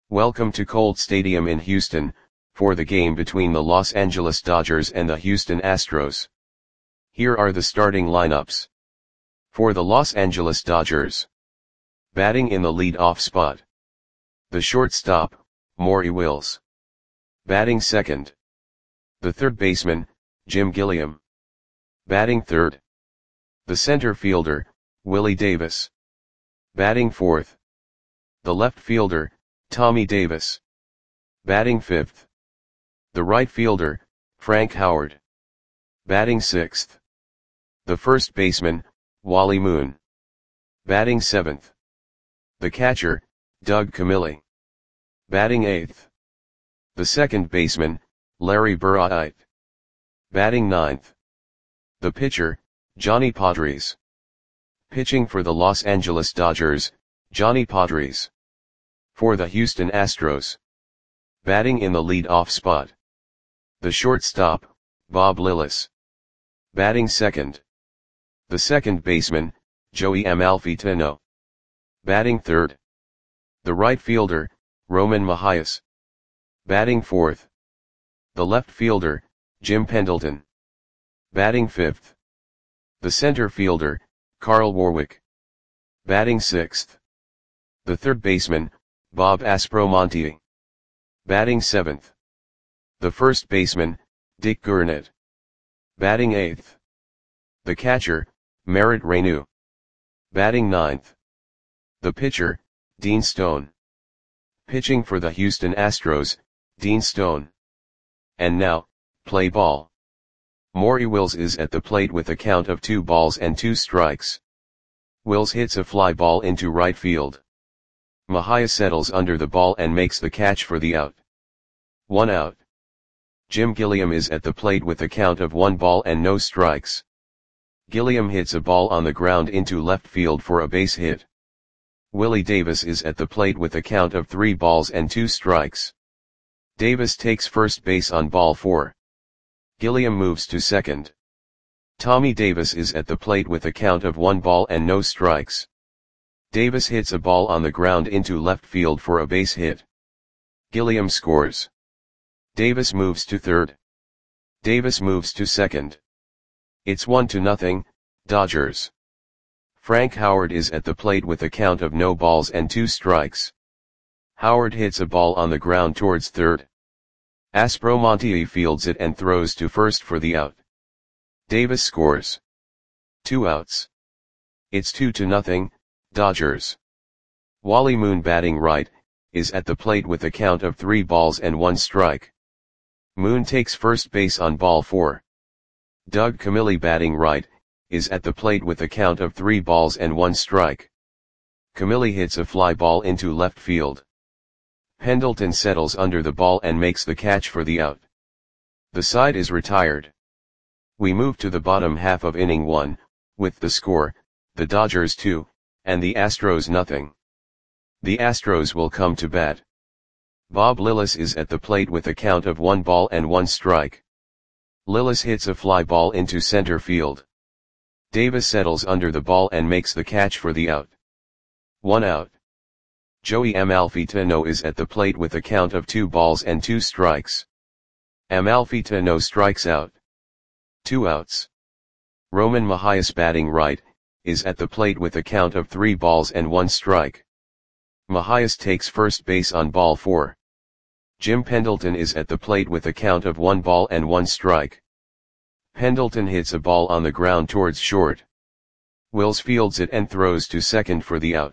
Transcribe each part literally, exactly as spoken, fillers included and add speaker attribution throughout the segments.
Speaker 1: Welcome to Colt Stadium in Houston, for the game between the Los Angeles Dodgers and the Houston Astros. Here are the starting lineups. For the Los Angeles Dodgers. Batting in the lead-off spot. The shortstop, Maury Wills. Batting second. The third baseman, Jim Gilliam. Batting third. The center fielder, Willie Davis. Batting fourth. The left fielder, Tommy Davis. Batting fifth. The right fielder, Frank Howard. Batting sixth. The first baseman, Wally Moon. Batting seventh. The catcher, Doug Camilli. Batting eighth. The second baseman, Larry Burritt. Batting ninth. The pitcher, Johnny Podres. Pitching for the Los Angeles Dodgers, Johnny Podres. For the Houston Astros. Batting in the lead-off spot. The shortstop, Bob Lillis. Batting second. The second baseman, Joey Amalfitano. Batting third. The right fielder, Roman Mahias. Batting fourth. The left fielder, Jim Pendleton. Batting fifth. The center fielder, Carl Warwick. Batting sixth. The third baseman, Bob Aspromonte. Batting seventh. The first baseman, Dick Gurnett. Batting eighth. The catcher, Merritt Reyneau. Batting ninth. The pitcher, Dean Stone. Pitching for the Houston Astros, Dean Stone. And now, play ball. Maury Wills is at the plate with a count of two balls and two strikes. Wills hits a fly ball into right field. Mahias settles under the ball and makes the catch for the out. One out. Jim Gilliam is at the plate with a count of one ball and no strikes. Gilliam hits a ball on the ground into left field for a base hit. Willie Davis is at the plate with a count of three balls and two strikes. Davis takes first base on ball four. Gilliam moves to second. Tommy Davis is at the plate with a count of one ball and no strikes. Davis hits a ball on the ground into left field for a base hit. Gilliam scores. Davis moves to third. Davis moves to second. It's one to nothing, Dodgers. Frank Howard is at the plate with a count of no balls and two strikes. Howard hits a ball on the ground towards third. Aspromonte fields it and throws to first for the out. Davis scores. Two outs. It's two to nothing, Dodgers. Wally Moon batting right, is at the plate with a count of three balls and one strike. Moon takes first base on ball four. Doug Camilli batting right, is at the plate with a count of three balls and one strike. Camilli hits a fly ball into left field. Pendleton settles under the ball and makes the catch for the out. The side is retired. We move to the bottom half of inning one, with the score, the Dodgers two, and the Astros nothing. The Astros will come to bat. Bob Lillis is at the plate with a count of one ball and one strike. Lillis hits a fly ball into center field. Davis settles under the ball and makes the catch for the out. One out. Joey Amalfitano is at the plate with a count of two balls and two strikes. Amalfitano strikes out. Two outs. Roman Mahias batting right, is at the plate with a count of three balls and one strike. Mahias takes first base on ball four. Jim Pendleton is at the plate with a count of one ball and one strike. Pendleton hits a ball on the ground towards short. Wills fields it and throws to second for the out.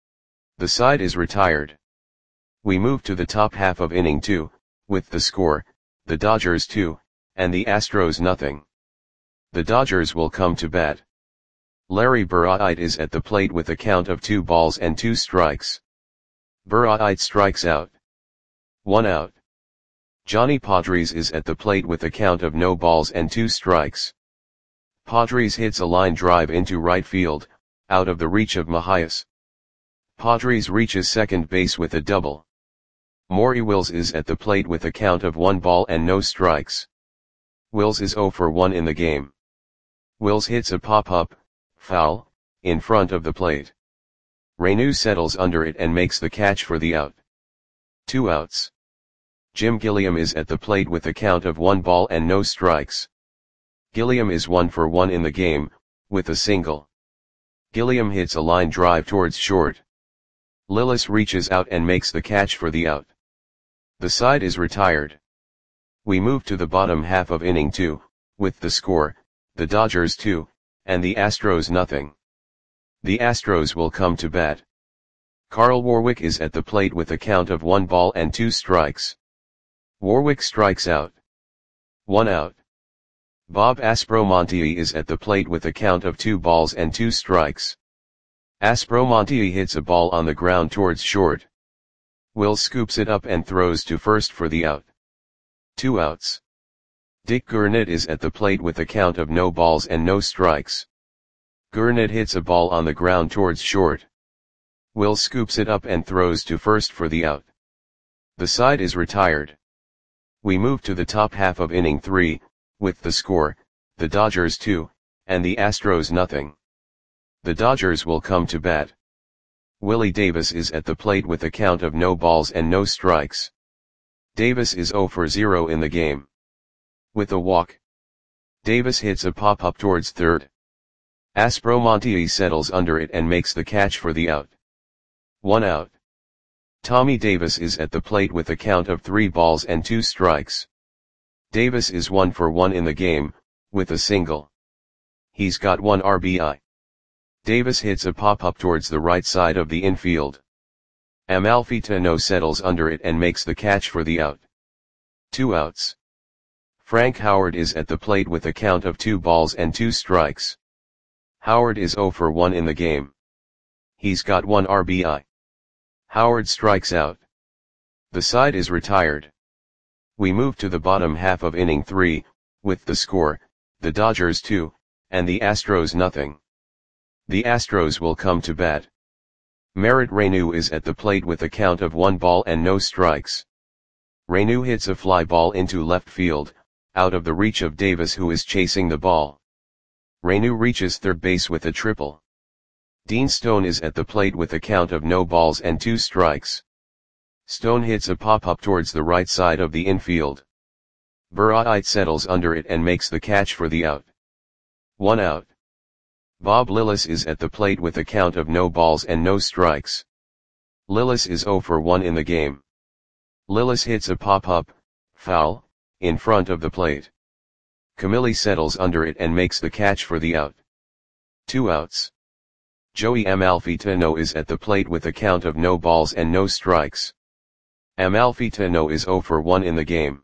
Speaker 1: The side is retired. We move to the top half of inning two, with the score, the Dodgers two, and the Astros nothing. The Dodgers will come to bat. Larry Burritt is at the plate with a count of two balls and two strikes. Burritt strikes out. One out. Johnny Podres is at the plate with a count of no balls and two strikes. Podres hits a line drive into right field, out of the reach of Mahias. Podres reaches second base with a double. Maury Wills is at the plate with a count of one ball and no strikes. Wills is zero for one in the game. Wills hits a pop-up, foul, in front of the plate. Reyneau settles under it and makes the catch for the out. Two outs. Jim Gilliam is at the plate with a count of one ball and no strikes. Gilliam is one for one in the game, with a single. Gilliam hits a line drive towards short. Lillis reaches out and makes the catch for the out. The side is retired. We move to the bottom half of inning two, with the score, the Dodgers two, and the Astros nothing. The Astros will come to bat. Carl Warwick is at the plate with a count of one ball and two strikes. Warwick strikes out. One out. Bob Aspromonte is at the plate with a count of two balls and two strikes. Aspromonte hits a ball on the ground towards short. Will scoops it up and throws to first for the out. Two outs. Dick Gurnett is at the plate with a count of no balls and no strikes. Gurnett hits a ball on the ground towards short. Will scoops it up and throws to first for the out. The side is retired. We move to the top half of inning three, with the score, the Dodgers two, and the Astros nothing. The Dodgers will come to bat. Willie Davis is at the plate with a count of no balls and no strikes. Davis is zero for zero in the game. With a walk, Davis hits a pop-up towards third. Aspromonte settles under it and makes the catch for the out. One out. Tommy Davis is at the plate with a count of three balls and two strikes. Davis is one for one in the game, with a single. He's got one R B I. Davis hits a pop-up towards the right side of the infield. Amalfitano settles under it and makes the catch for the out. Two outs. Frank Howard is at the plate with a count of two balls and two strikes. Howard is zero for one in the game. He's got one R B I. Howard strikes out. The side is retired. We move to the bottom half of inning three, with the score, the Dodgers two, and the Astros nothing. The Astros will come to bat. Merritt Renew is at the plate with a count of one ball and no strikes. Renew hits a fly ball into left field, out of the reach of Davis who is chasing the ball. Renew reaches third base with a triple. Dean Stone is at the plate with a count of no balls and two strikes. Stone hits a pop-up towards the right side of the infield. Burritt settles under it and makes the catch for the out. One out. Bob Lillis is at the plate with a count of no balls and no strikes. Lillis is zero for one in the game. Lillis hits a pop-up, foul, in front of the plate. Camilli settles under it and makes the catch for the out. Two outs. Joey Amalfitano is at the plate with a count of no balls and no strikes. Amalfitano is zero for one in the game.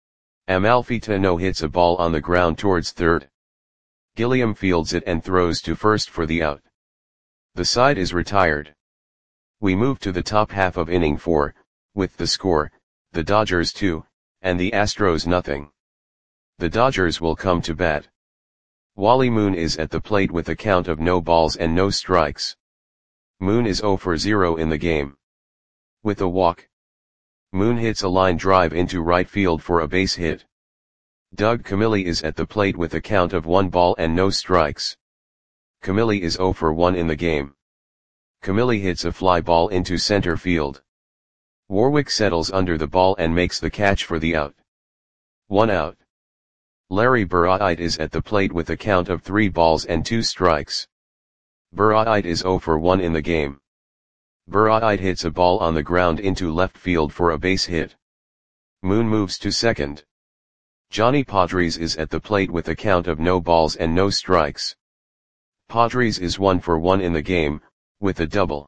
Speaker 1: Amalfitano hits a ball on the ground towards third. Gilliam fields it and throws to first for the out. The side is retired. We move to the top half of inning four, with the score, the Dodgers two, and the Astros nothing. The Dodgers will come to bat. Wally Moon is at the plate with a count of no balls and no strikes. Moon is zero for zero in the game. With a walk, Moon hits a line drive into right field for a base hit. Doug Camilli is at the plate with a count of one ball and no strikes. Camilli is zero for one in the game. Camilli hits a fly ball into center field. Warwick settles under the ball and makes the catch for the out. One out. Larry Burritt is at the plate with a count of three balls and two strikes. Burritt is zero for one in the game. Burritt hits a ball on the ground into left field for a base hit. Moon moves to second. Johnny Padres is at the plate with a count of no balls and no strikes. Padres is one for one in the game, with a double.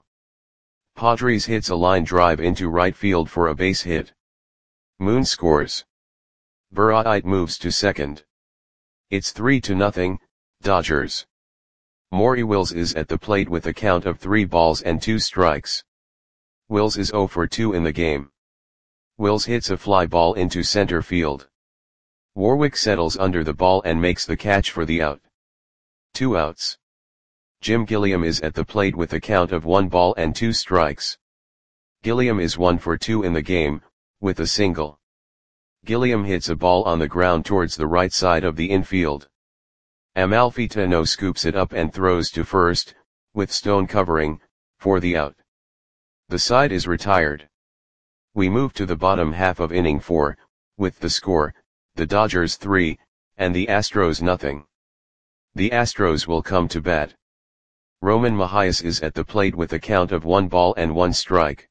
Speaker 1: Padres hits a line drive into right field for a base hit. Moon scores. Burritt moves to second. It's three to nothing, Dodgers. Maury Wills is at the plate with a count of three balls and two strikes. Wills is zero for two in the game. Wills hits a fly ball into center field. Warwick settles under the ball and makes the catch for the out. Two outs. Jim Gilliam is at the plate with a count of one ball and two strikes. Gilliam is one for two in the game, with a single. Gilliam hits a ball on the ground towards the right side of the infield. Amalfitano scoops it up and throws to first, with Stone covering, for the out. The side is retired. We move to the bottom half of inning four, with the score, the Dodgers three, and the Astros nothing. The Astros will come to bat. Roman Mahias is at the plate with a count of one ball and one strike.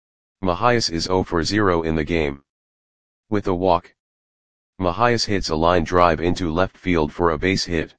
Speaker 1: Mahias is zero for zero in the game. With a walk, Mahias hits a line drive into left field for a base hit.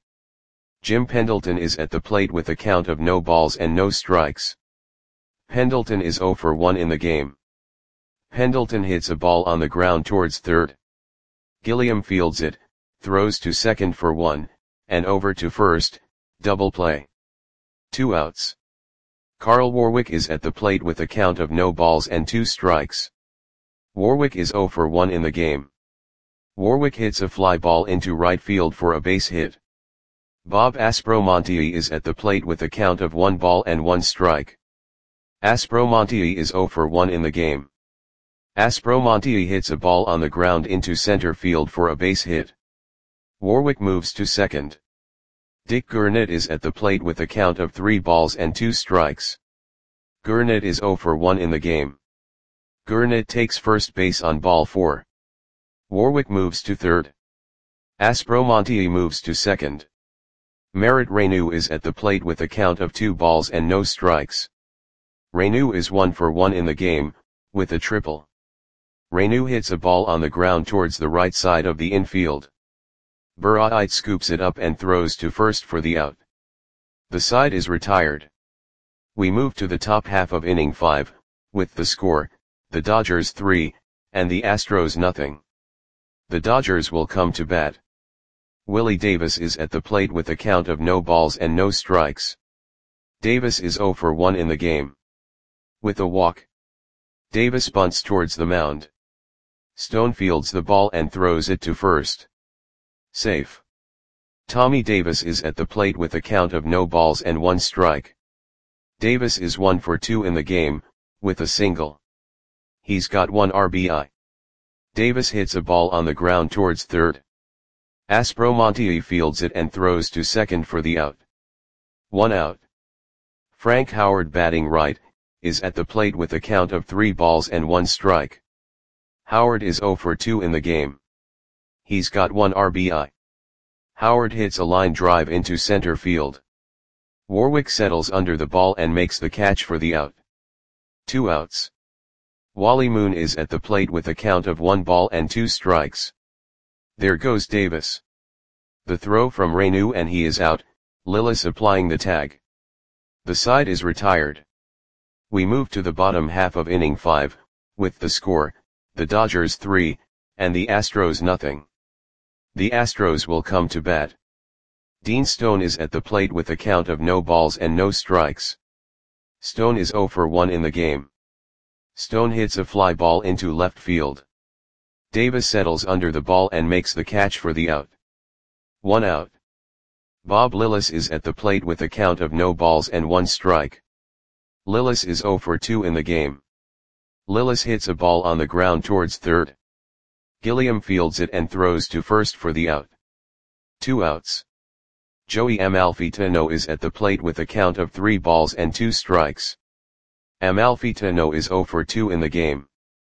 Speaker 1: Jim Pendleton is at the plate with a count of no balls and no strikes. Pendleton is zero for one in the game. Pendleton hits a ball on the ground towards third. Gilliam fields it, throws to second for one, and over to first, double play. Two outs. Carl Warwick is at the plate with a count of no balls and two strikes. Warwick is zero for one in the game. Warwick hits a fly ball into right field for a base hit. Bob Aspromonte is at the plate with a count of one ball and one strike. Aspromonte is zero for one in the game. Aspromonte hits a ball on the ground into center field for a base hit. Warwick moves to second. Dick Gurnett is at the plate with a count of three balls and two strikes. Gurnett is zero for one in the game. Gurnett takes first base on ball four. Warwick moves to third. Aspromonte moves to second. Merritt Reyneau is at the plate with a count of two balls and no strikes. Reyneau is one for one in the game, with a triple. Reyneau hits a ball on the ground towards the right side of the infield. Burritt scoops it up and throws to first for the out. The side is retired. We move to the top half of inning five, with the score, the Dodgers three, and the Astros nothing. The Dodgers will come to bat. Willie Davis is at the plate with a count of no balls and no strikes. Davis is zero for one in the game. With a walk, Davis bunts towards the mound. Stone fields the ball and throws it to first. Safe. Tommy Davis is at the plate with a count of no balls and one strike. Davis is one for two in the game, with a single. He's got one R B I. Davis hits a ball on the ground towards third. Aspromonte fields it and throws to second for the out. One out. Frank Howard, batting right, is at the plate with a count of three balls and one strike. Howard is zero for two in the game. He's got one R B I. Howard hits a line drive into center field. Warwick settles under the ball and makes the catch for the out. Two outs. Wally Moon is at the plate with a count of one ball and two strikes. There goes Davis. The throw from Reyneau and he is out, Lillis applying the tag. The side is retired. We move to the bottom half of inning five, with the score, the Dodgers three, and the Astros nothing. The Astros will come to bat. Dean Stone is at the plate with a count of no balls and no strikes. Stone is zero for one in the game. Stone hits a fly ball into left field. Davis settles under the ball and makes the catch for the out. One out. Bob Lillis is at the plate with a count of no balls and one strike. Lillis is zero for two in the game. Lillis hits a ball on the ground towards third. Gilliam fields it and throws to first for the out. Two outs. Joey Amalfitano is at the plate with a count of three balls and two strikes. Amalfitano is zero for two in the game.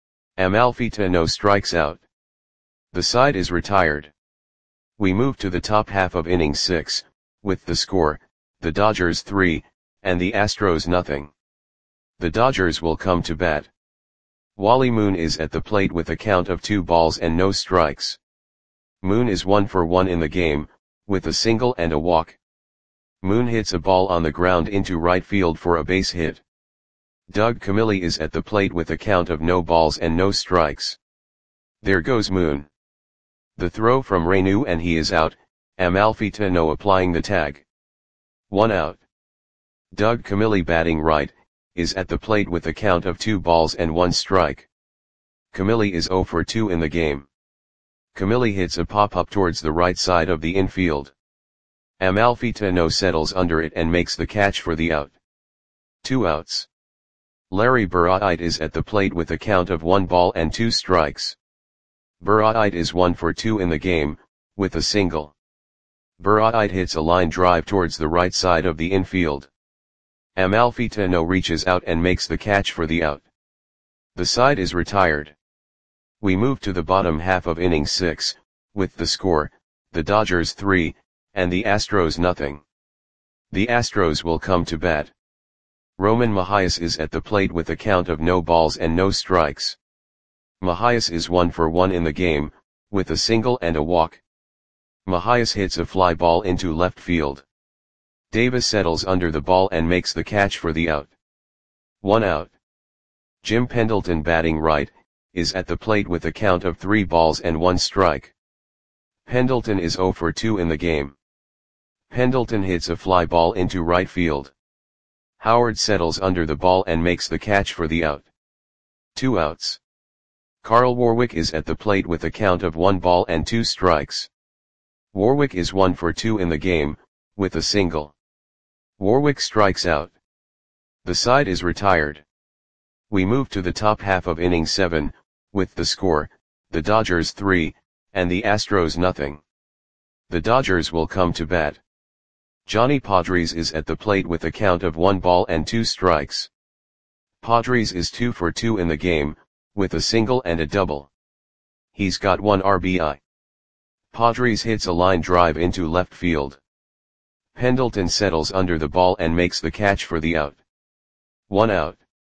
Speaker 1: Amalfitano strikes out. The side is retired. We move to the top half of inning six, with the score, the Dodgers three, and the Astros nothing. The Dodgers will come to bat. Wally Moon is at the plate with a count of two balls and no strikes. Moon is one for one in the game, with a single and a walk. Moon hits a ball on the ground into right field for a base hit. Doug Camilli is at the plate with a count of no balls and no strikes. There goes Moon. The throw from Reyneau and he is out, Amalfitano applying the tag. One out. Doug Camilli, batting right, is at the plate with a count of two balls and one strike. Camilli is zero for two in the game. Camilli hits a pop-up towards the right side of the infield. Amalfitano settles under it and makes the catch for the out. Two outs. Larry Burritt is at the plate with a count of one ball and two strikes. Burritt is one for two in the game, with a single. Burritt hits a line drive towards the right side of the infield. Amalfitano reaches out and makes the catch for the out. The side is retired. We move to the bottom half of inning six, with the score, the Dodgers three, and the Astros nothing. The Astros will come to bat. Roman Mahias is at the plate with a count of no balls and no strikes. Mahias is one for one in the game, with a single and a walk. Mahias hits a fly ball into left field. Davis settles under the ball and makes the catch for the out. One out. Jim Pendleton, batting right, is at the plate with a count of three balls and one strike. Pendleton is zero for two in the game. Pendleton hits a fly ball into right field. Howard settles under the ball and makes the catch for the out. Two outs. Carl Warwick is at the plate with a count of one ball and two strikes. Warwick is one for two in the game, with a single. Warwick strikes out. The side is retired. We move to the top half of inning seven, with the score, the Dodgers three, and the Astros nothing. The Dodgers will come to bat. Johnny Padres is at the plate with a count of one ball and two strikes. Padres is two for two in the game, with a single and a double. He's got one R B I. Padres hits a line drive into left field. Pendleton settles under the ball and makes the catch for the out. One out.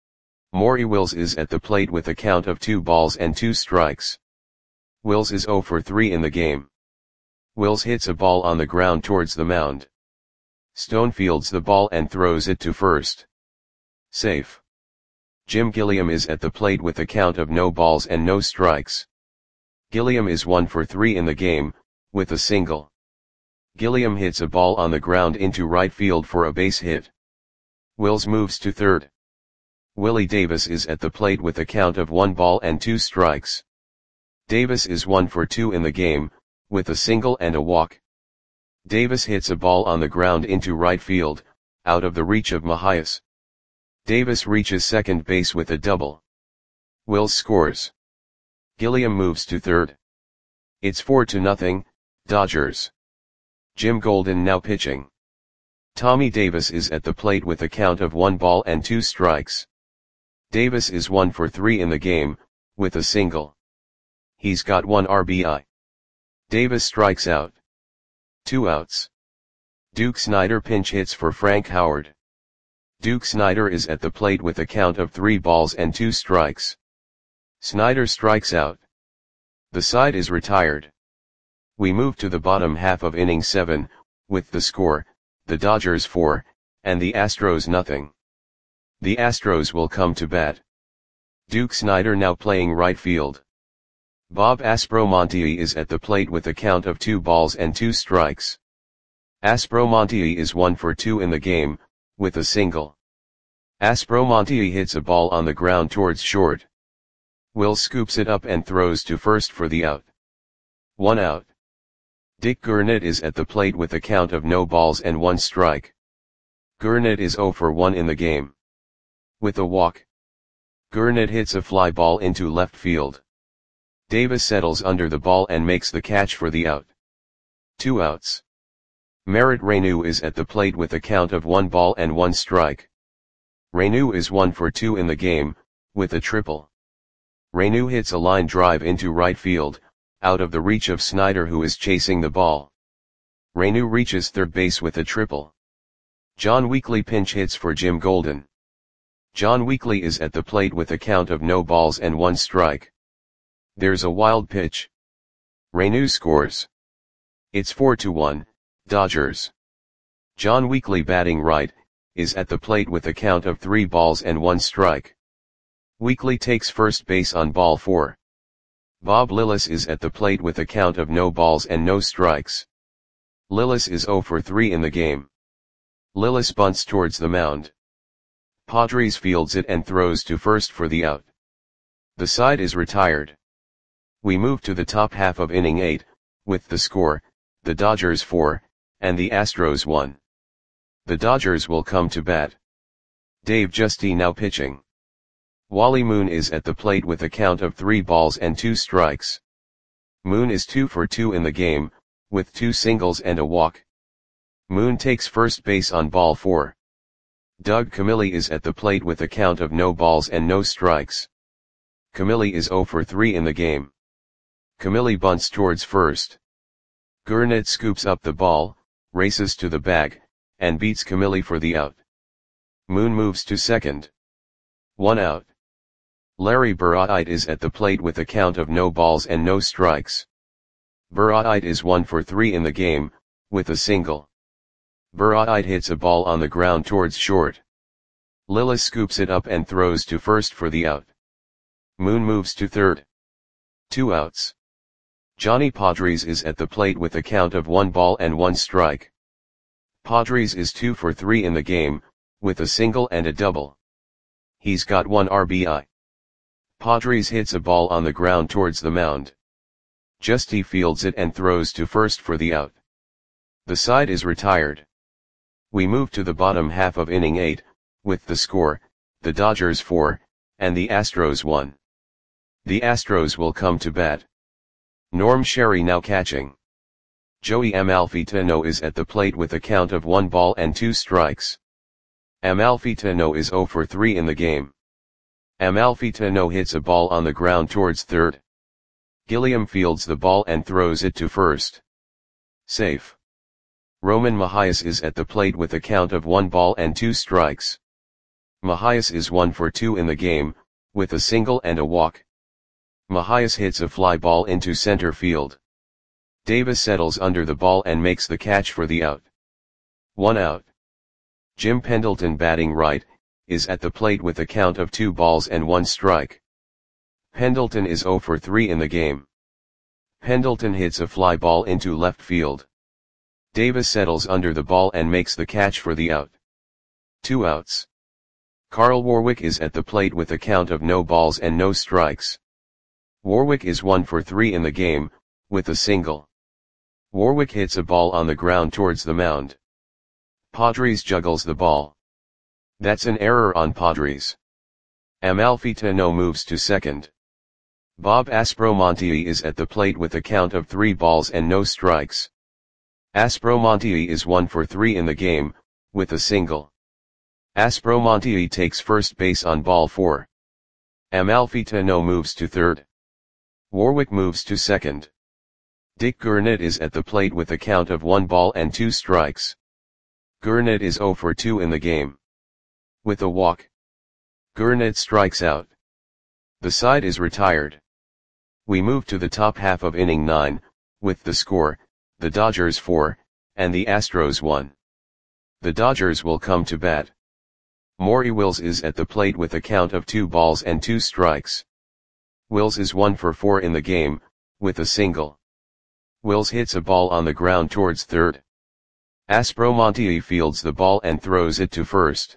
Speaker 1: Maury Wills is at the plate with a count of two balls and two strikes. Wills is zero for three in the game. Wills hits a ball on the ground towards the mound. Stone fields the ball and throws it to first. Safe. Jim Gilliam is at the plate with a count of no balls and no strikes. Gilliam is one for three in the game, with a single. Gilliam hits a ball on the ground into right field for a base hit. Wills moves to third. Willie Davis is at the plate with a count of one ball and two strikes. Davis is one for two in the game, with a single and a walk. Davis hits a ball on the ground into right field, out of the reach of Mahias. Davis reaches second base with a double. Wills scores. Gilliam moves to third. It's four to nothing, Dodgers. Jim Golden now pitching. Tommy Davis is at the plate with a count of one ball and two strikes. Davis is one for three in the game, with a single. He's got one R B I. Davis strikes out. Two outs. Duke Snider pinch hits for Frank Howard. Duke Snider is at the plate with a count of three balls and two strikes. Snider strikes out. The side is retired. We move to the bottom half of inning seven, with the score, the Dodgers four, and the Astros nothing. The Astros will come to bat. Duke Snider now playing right field. Bob Aspromonte is at the plate with a count of two balls and two strikes. Aspromonte is one for two in the game, with a single. Aspromonte hits a ball on the ground towards short. Will scoops it up and throws to first for the out. One out. Dick Gurnett is at the plate with a count of no balls and one strike. Gurnett is zero for one in the game. With a walk. Gurnett hits a fly ball into left field. Davis settles under the ball and makes the catch for the out. Two outs. Merritt Renew is at the plate with a count of one ball and one strike. Renew is one for two in the game, with a triple. Renew hits a line drive into right field, out of the reach of Snider, who is chasing the ball. Renew reaches third base with a triple. John Weekly pinch hits for Jim Golden. John Weekly is at the plate with a count of no balls and one strike. There's a wild pitch. Renew scores. It's four to one, Dodgers. John Weekly, batting right, is at the plate with a count of three balls and one strike. Weekly takes first base on ball four. Bob Lillis is at the plate with a count of no balls and no strikes. Lillis is zero for three in the game. Lillis bunts towards the mound. Padres fields it and throws to first for the out. The side is retired. We move to the top half of inning eight, with the score, the Dodgers four, and the Astros one. The Dodgers will come to bat. Dave Giusti now pitching. Wally Moon is at the plate with a count of three balls and two strikes. Moon is two for two in the game, with two singles and a walk. Moon takes first base on ball four. Doug Camilli is at the plate with a count of no balls and no strikes. Camille is zero for three in the game. Camille bunts towards first. Gurnet scoops up the ball, races to the bag, and beats Camille for the out. Moon moves to second. One out. Larry Buraite is at the plate with a count of no balls and no strikes. Buraite is one for three in the game, with a single. Buraite hits a ball on the ground towards short. Lillis scoops it up and throws to first for the out. Moon moves to third. Two outs. Johnny Padres is at the plate with a count of one ball and one strike. Padres is two for three in the game, with a single and a double. He's got one R B I. Padres hits a ball on the ground towards the mound. Justy fields it and throws to first for the out. The side is retired. We move to the bottom half of inning eight, with the score, the Dodgers four, and the Astros one. The Astros will come to bat. Norm Sherry now catching. Joey Amalfitano is at the plate with a count of one ball and two strikes. Amalfitano is zero for three in the game. Amalfitano hits a ball on the ground towards third. Gilliam fields the ball and throws it to first. Safe. Roman Mahias is at the plate with a count of one ball and two strikes. Mahias is one for two in the game, with a single and a walk. Mahias hits a fly ball into center field. Davis settles under the ball and makes the catch for the out. One out. Jim Pendleton, batting right, is at the plate with a count of two balls and one strike. Pendleton is zero for three in the game. Pendleton hits a fly ball into left field. Davis settles under the ball and makes the catch for the out. Two outs. Carl Warwick is at the plate with a count of no balls and no strikes. Warwick is one for three in the game, with a single. Warwick hits a ball on the ground towards the mound. Padres juggles the ball. That's an error on Padres. Amalfitano moves to second. Bob Aspromonte is at the plate with a count of three balls and no strikes. Aspromonte is one for three in the game, with a single. Aspromonte takes first base on ball four. Amalfitano moves to third. Warwick moves to second. Dick Gurnet is at the plate with a count of one ball and two strikes. Gurnet is zero for two in the game. With a walk. Gurnet strikes out. The side is retired. We move to the top half of inning nine, with the score, the Dodgers four, and the Astros one. The Dodgers will come to bat. Maury Wills is at the plate with a count of two balls and two strikes. Wills is one for four in the game, with a single. Wills hits a ball on the ground towards third. Aspromonte fields the ball and throws it to first.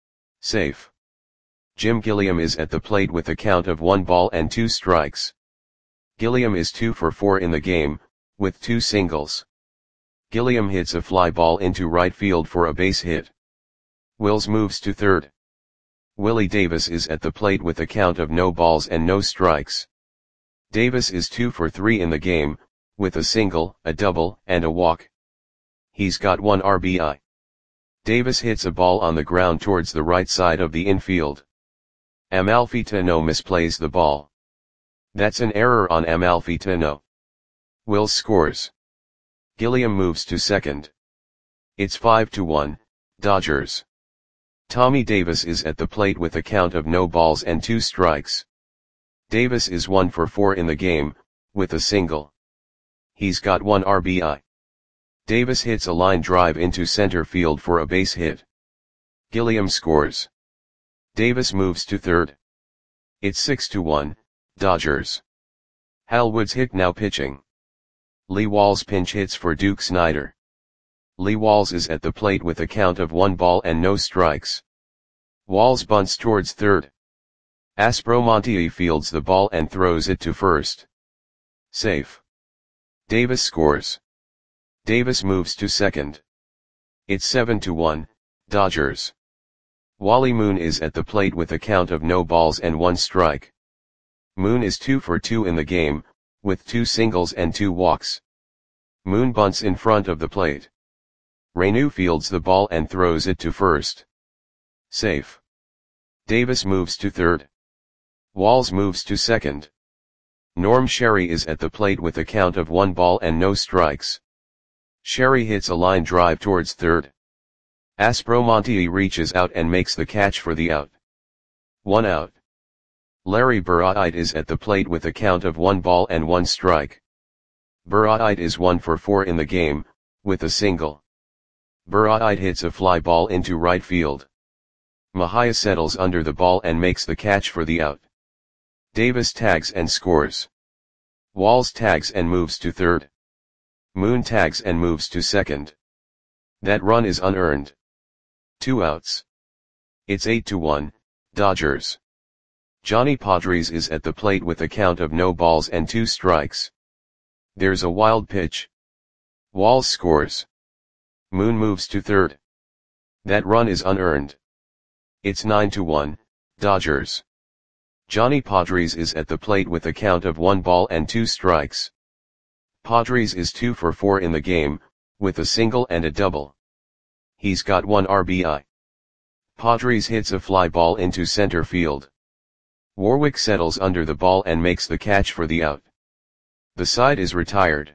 Speaker 1: Safe. Jim Gilliam is at the plate with a count of one ball and two strikes. Gilliam is two for four in the game, with two singles. Gilliam hits a fly ball into right field for a base hit. Wills moves to third. Willie Davis is at the plate with a count of no balls and no strikes. Davis is two for three in the game, with a single, a double, and a walk. He's got one R B I. Davis hits a ball on the ground towards the right side of the infield. Amalfitano misplays the ball. That's an error on Amalfitano. Wills scores. Gilliam moves to second. It's five to one, Dodgers. Tommy Davis is at the plate with a count of no balls and two strikes. Davis is one for four in the game, with a single. He's got one R B I. Davis hits a line drive into center field for a base hit. Gilliam scores. Davis moves to third. It's six to one, Dodgers. Hal Woods hit now pitching. Lee Walls pinch hits for Duke Snider. Lee Walls is at the plate with a count of one ball and no strikes. Walls bunts towards third. Aspromonte fields the ball and throws it to first. Safe. Davis scores. Davis moves to second. It's seven to one, Dodgers. Wally Moon is at the plate with a count of no balls and one strike. Moon is two for two in the game, with two singles and two walks. Moon bunts in front of the plate. Renu fields the ball and throws it to first. Safe. Davis moves to third. Walls moves to second. Norm Sherry is at the plate with a count of one ball and no strikes. Sherry hits a line drive towards third. Aspromonte reaches out and makes the catch for the out. One out. Larry Burraide is at the plate with a count of one ball and one strike. Burraide is one for four in the game, with a single. Burraide hits a fly ball into right field. Mahia settles under the ball and makes the catch for the out. Davis tags and scores. Walls tags and moves to third. Moon tags and moves to second. That run is unearned. Two outs. It's eight to one, Dodgers. Johnny Padres is at the plate with a count of no balls and two strikes. There's a wild pitch. Walls scores. Moon moves to third. That run is unearned. It's nine to one, Dodgers. Johnny Padres is at the plate with a count of one ball and two strikes. Padres is two for four in the game, with a single and a double. He's got one R B I. Padres hits a fly ball into center field. Warwick settles under the ball and makes the catch for the out. The side is retired.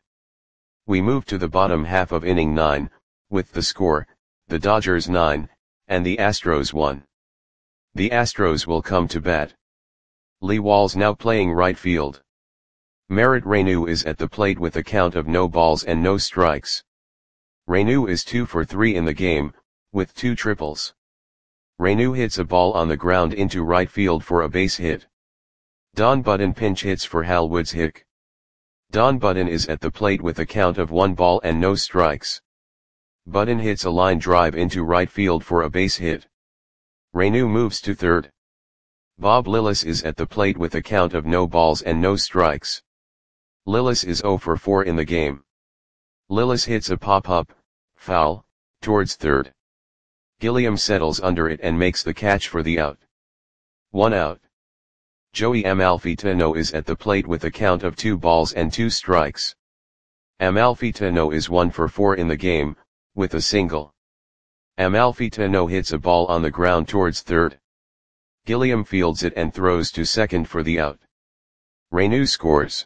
Speaker 1: We move to the bottom half of inning nine, with the score, the Dodgers nine, and the Astros one. The Astros will come to bat. Lee Walls now playing right field. Merritt Reyneau is at the plate with a count of no balls and no strikes. Reyneau is two for three in the game, with two triples. Reyneau hits a ball on the ground into right field for a base hit. Don Budden pinch hits for Hal Woods Hick. Don Budden is at the plate with a count of one ball and no strikes. Budden hits a line drive into right field for a base hit. Reyneau moves to third. Bob Lillis is at the plate with a count of no balls and no strikes. Lillis is zero for four in the game. Lillis hits a pop-up, foul, towards third. Gilliam settles under it and makes the catch for the out. One out. Joey Amalfitano is at the plate with a count of two balls and two strikes. Amalfitano is one for four in the game, with a single. Amalfitano hits a ball on the ground towards third. Gilliam fields it and throws to second for the out. Reyneau scores.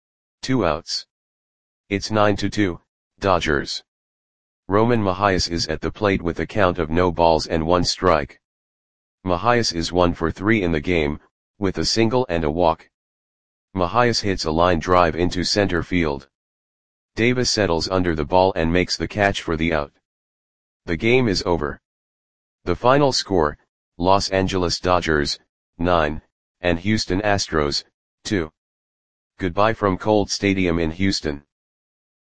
Speaker 1: Two outs. It's nine to two, Dodgers. Roman Mahias is at the plate with a count of no balls and one strike. Mahias is one for three in the game, with a single and a walk. Mahias hits a line drive into center field. Davis settles under the ball and makes the catch for the out. The game is over. The final score, Los Angeles Dodgers, nine, and Houston Astros, two. Goodbye from Colt Stadium in Houston.